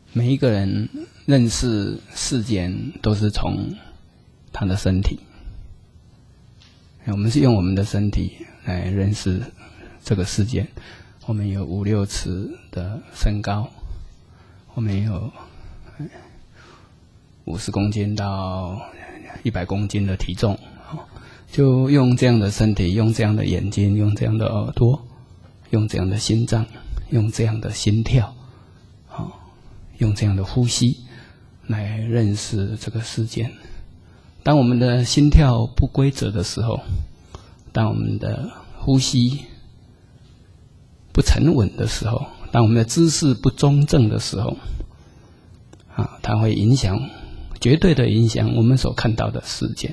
每一个人认识世间都是从他的身体，我们是用我们的身体来认识这个世界。我们有5、6尺的身高，我们有50公斤到100公斤的体重，就用这样的身体，用这样的眼睛，用这样的耳朵，用这样的心脏，用这样的心跳，用这样的呼吸来认识这个世界。当我们的心跳不规则的时候，当我们的呼吸不沉稳的时候，当我们的姿势不中正的时候，它会影响，绝对的影响我们所看到的世界。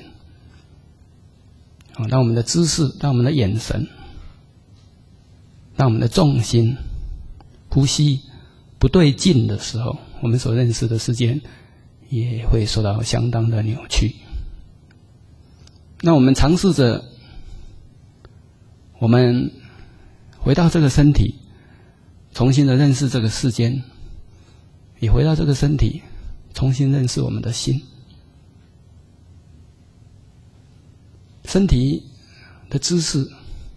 当我们的姿势，当我们的眼神，当我们的重心、呼吸不对劲的时候，我们所认识的世界也会受到相当的扭曲。那我们尝试着，我们回到这个身体，重新的认识这个世间，也回到这个身体，重新认识我们的心。身体的姿势、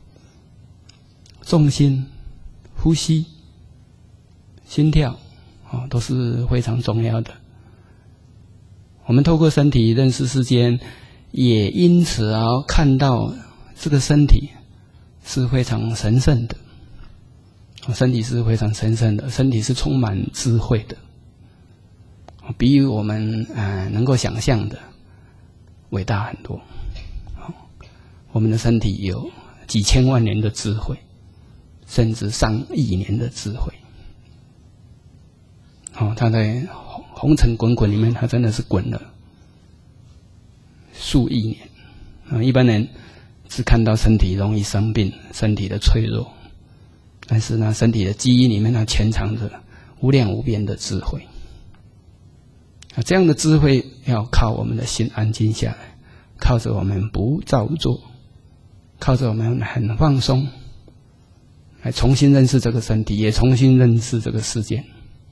重心、呼吸、心跳，都是非常重要的。我们透过身体认识世间，也因此看到这个身体是非常神圣的。身体是非常神圣的，身体是充满智慧的，比我们能够想象的伟大很多。我们的身体有几千万年的智慧，甚至上亿年的智慧。它在红尘滚滚里面，它真的是滚了数亿年。一般人只看到身体容易生病，身体的脆弱，但是呢，身体的基因里面，它潜藏着无量无边的智慧。这样的智慧要靠我们的心安静下来，靠着我们不造作，靠着我们很放松，来重新认识这个身体，也重新认识这个世界。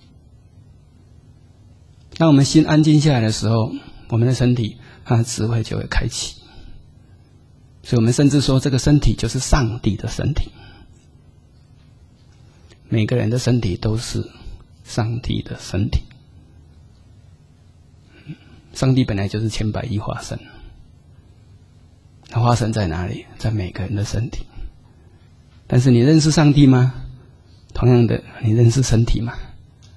当我们心安静下来的时候，我们的身体它的智慧就会开启。所以我们甚至说，这个身体就是上帝的身体。每个人的身体都是上帝的身体。上帝本来就是千百亿化身，那化身在哪里？在每个人的身体。但是你认识上帝吗？同样的，你认识身体吗？